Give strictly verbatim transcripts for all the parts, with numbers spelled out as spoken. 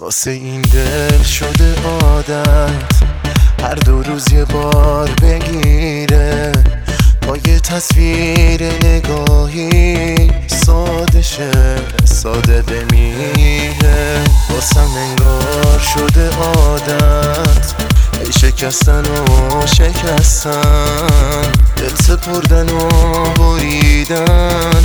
واسه این دل شده عادت هر دو روز یه بار بگیره، با یه تصویر نگاهی ساده شه ساده بمیره. واسم انگار شده عادت ای شکستن و شکستن، دل سپردن و بریدن،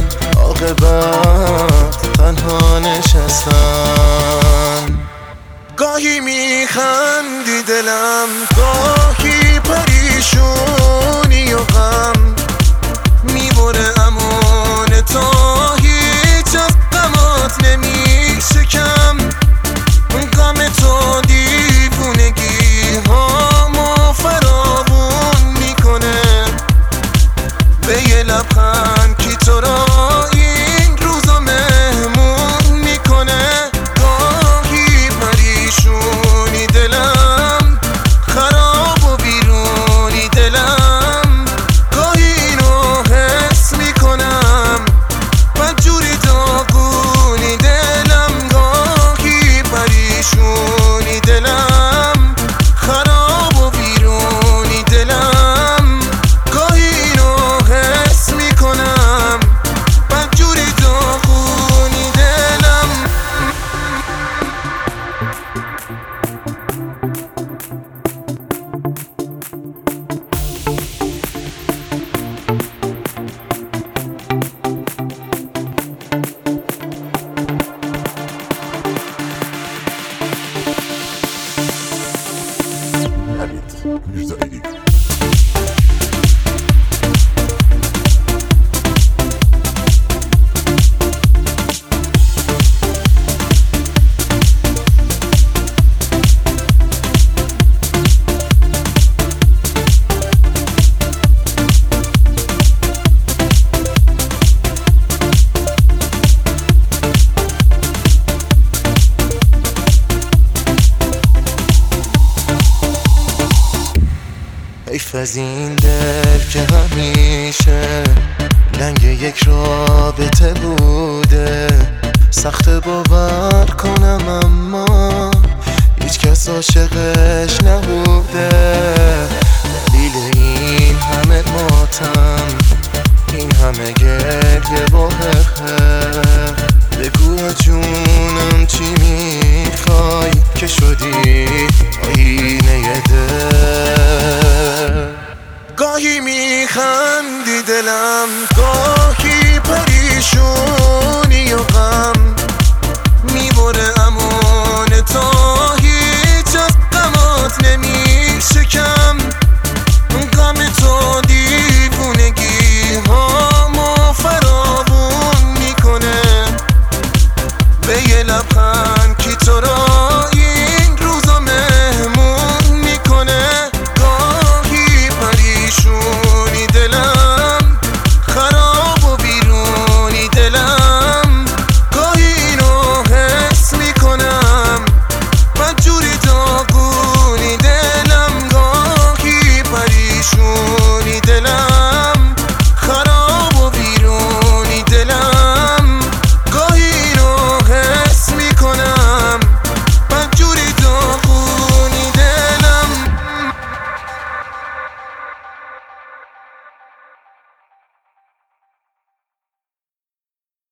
عاقبت تنها نشستن. گاهی میخندی دلم، گاهی پریشونی و غم میبره امان تا هیچ از غمات نمیشه کم. غم تو دیوونگی هامو فراوون میکنه، به یه لبخند کی تو را این روزا مهمون میکنه. گاهی پریشونی دلم، خراب و بیرونی دلم، گاهی اینو حس میکنم بدجوری داغونی دلم. گاهی پریشونی دلم، خراب و بیرونی دلم، گاهی اینو حس میکنم بدجوری داغونی دلم. حمید میرزایی. حیف از این دل که همیشه لنگ یک رابطه بوده، سخت باور کنم اما هیچ کس عاشقش نبوده. دلیل این همه ماتم، این همه گریه با حق